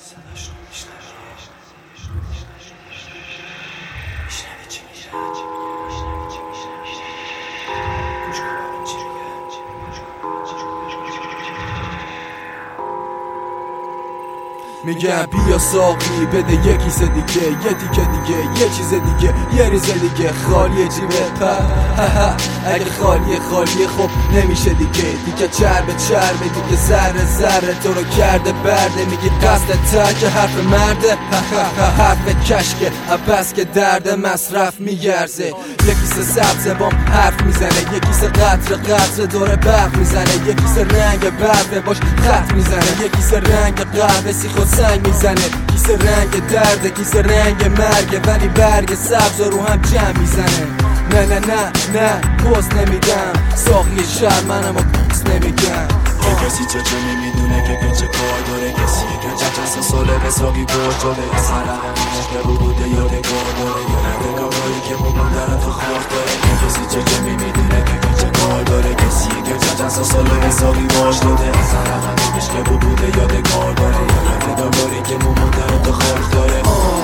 میگم بیا ساقی بده یه کیسه دیگه، یه تیکه دیگه، یه چیز دیگه، یه ریزه دیگه. خالیه جیبت پر اگه خالیه خب نمیشه دیگه چربه دیگه ذره ذره تو رو کرده برده. میگی قصد ترک حرف مرده حرف کشکه بس که درد مصرف میگرزه. یه کیسه سبزه بام حرف میزنه، یه کیسه قطره دور برق میزنه، یه کیسه رنگ برفه باش خط میزنه، یه کیسه رنگ قهوه سیخ و سنگ میزنه، کیسه رنگ درده، کیسه رنگ مرگه، ولی برگ سبز رو هم جمع میزنه. نه پوست نمیدم، ساقی شهر منم و پوست نمیگم. یه کسی چه نمیدونه که چه کار داره، کسی که چند ساله به ساقی برد شده، اصلا رقمش که بوده یادگار داره، یادگاری که مادر تو خاک داره. یه کسی چه نمیدونه که چه کار داره، کسی که چند ساله به ساقی برد شده، اصلا رقمش که بوده یادگار داره، یادگاری که مادر تو خاک داره.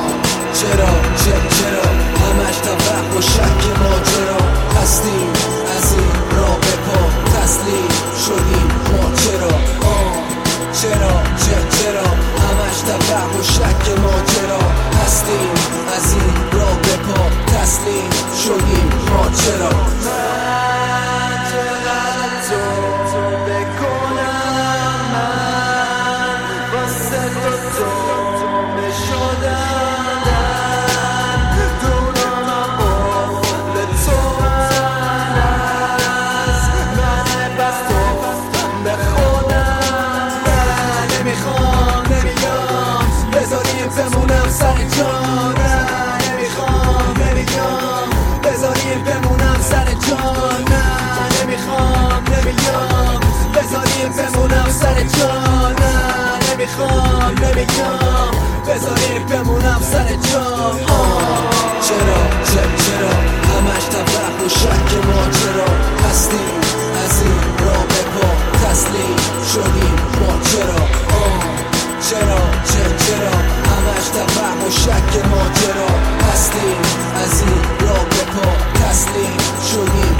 چرا همش توهم و شک ماجرا هستیم، از این راه به پا تسلیم شدیم ما. چرا همش توهم و شک ماجرا هستیم، از این راه به پا تسلیم شدیم ما. چرا بمونم سر جا، نمیخوام بذاریم بمونم سر جا، نمیخوام بذاریم بمونم سر جا، نمیخوام بذاریم بمونم سر جا. چرا همش توهم و شک ماجرا هستیم، از این راه به پا تسلیم شدیم ما. چرا همش توهم و شک ماجرا هستیم، از این راه به پا تسلیم شدیم